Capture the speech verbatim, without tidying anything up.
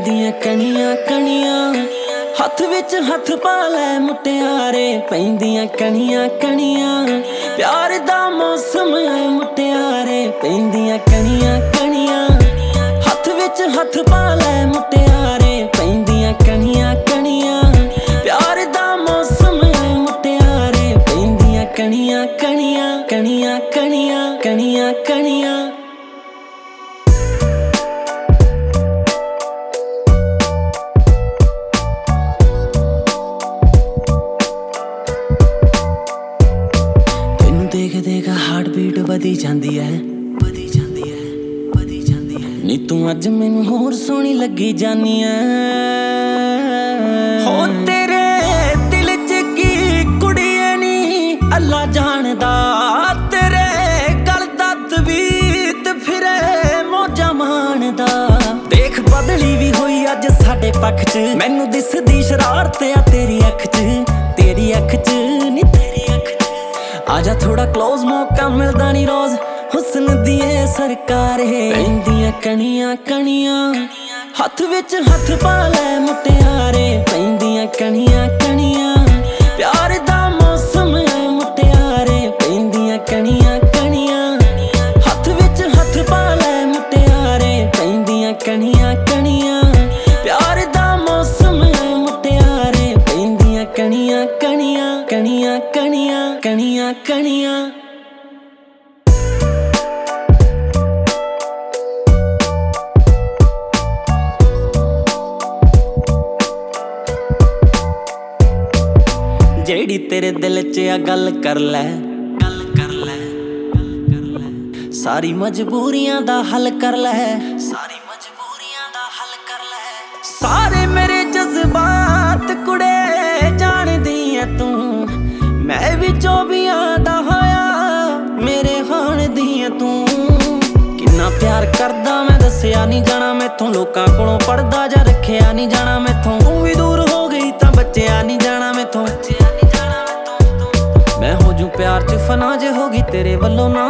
ਪੈਂਦੀਆਂ ਕਣੀਆਂ ਕਣੀਆਂ ਹੱਥ ਵਿੱਚ ਹੱਥ ਪਾ ਲੈ ਮੁਟਿਆਰੇ ਪੈਂਦੀਆਂ ਕਣੀਆਂ ਕਣੀਆਂ ਪਿਆਰ ਦਾ ਮੌਸਮ ਹੈ ਮੁਟਿਆਰੇ ਪੈਂਦੀਆਂ ਕਣੀਆਂ ਕਣੀਆਂ ਹੱਥ ਵਿੱਚ ਹੱਥ ਪਾ ਲੈ ਮੁਟਿਆਰੇ ਪੈਂਦੀਆਂ ਕਣੀਆਂ ਕਣੀਆਂ ਪਿਆਰ ਦਾ ਮੌਸਮ ਹੈ ਮੁਟਿਆਰੇ ਪੈਂਦੀਆਂ ਕਣੀਆਂ ਕਣੀਆਂ ਕਣੀਆਂ ਕਣੀਆਂ ਕਣੀਆਂ ਕਣੀਆਂ देख देख हार्ट बीट वधी जांदी है वधी जांदी है वधी जांदी है नी तू अज मैनू होर सोहनी लगी जानी है हो तेरे दिल च की कुड़िए नी अल्लाह जानदा तेरे गल दा तवीत फिरे मौजा माणदा देख बदली भी होई अज साडे पक्ष च मैनू दिसदी शरारत आ तेरी अख च तेरी अख च नी तेरी अख आजा थोड़ा क्लोज मौका मिलदा नी रोज हुस्न दिए सरकार है पैंदियां कणियां कणियां हथ विच हथ पा ले मुटियारे पैंदियां कणियां कणियां प्यार दा मौसम है मुटियारे पैंदियां कणियां कणियां हथ विच हथ पा ले मुटियारे पैंदियां कणियां कणियां प्यार दा मौसम है मुटियारे पैंदियां कणियां कणियां कणियां कणियां कणियां कणियां जेड़ी तेरे दिल च आ गल कर लै गल कर लै सारी मजबूरियां दा हल कर लै सारी मजबूरियां दा हल कर लै सारे मेरे जज्बात कुड़े जानदी है तू मैं भी चौबियां दा होया मेरे हाण दी है तू किन्ना प्यार करदा मैं दस्सिया नहीं जाना मैथों लोकां कोलों पढ़दा जा रखिया नहीं जाना मैथों तू भी दूर हो गई तां बच्चिया नहीं जाना मैथों मैं हो जूं प्यार च फना जे होगी तेरे वल्लों ना